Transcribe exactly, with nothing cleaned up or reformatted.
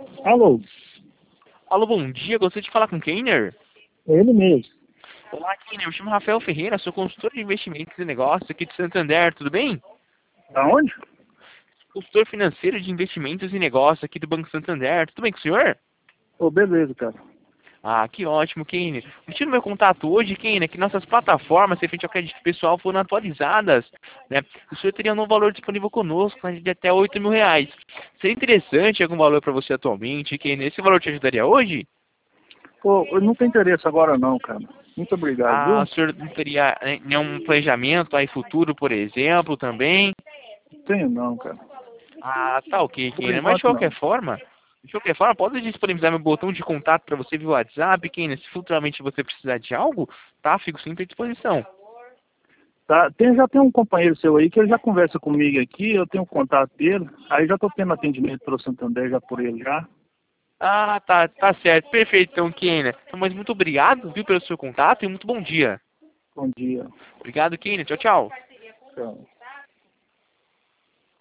Alô, Alô, bom dia. Gostaria de falar com o Kenner. é ele mesmo. Olá, Kenner. Eu chamo Rafael Ferreira, sou consultor de investimentos e negócios aqui de Santander. Tudo bem? Da onde? Consultor financeiro de investimentos e negócios aqui do Banco Santander. Tudo bem com o senhor? Ô, beleza, cara. Ah, que ótimo, Kenner. O motivo do meu contato hoje, Kenner, é que nossas plataformas, referente ao crédito pessoal, foram atualizadas, né? O senhor teria um novo valor disponível conosco, né, de até oito mil reais. Seria interessante algum valor para você atualmente, Kenner? Esse valor te ajudaria hoje? Pô, eu não tenho interesse agora não, cara. Muito obrigado, Ah, o viu? senhor não teria né, nenhum planejamento aí futuro, por exemplo, também? Não tenho não, cara. Ah, tá ok, Por Kenner. Mas de enquanto qualquer não. forma, de qualquer forma, pode disponibilizar meu botão de contato para você via WhatsApp, Kenner. Se futuramente você precisar de algo, tá? Fico sempre à disposição. Tá, tem, já tem um companheiro seu aí que ele já conversa comigo aqui, eu tenho o contato dele, aí já tô tendo atendimento pelo Santander já por ele já. Ah, tá, tá certo. Perfeito, então, Kenner. Então, mas muito obrigado, viu, pelo seu contato e muito bom dia. Bom dia. Obrigado, Kenner. Tchau, tchau. Tchau.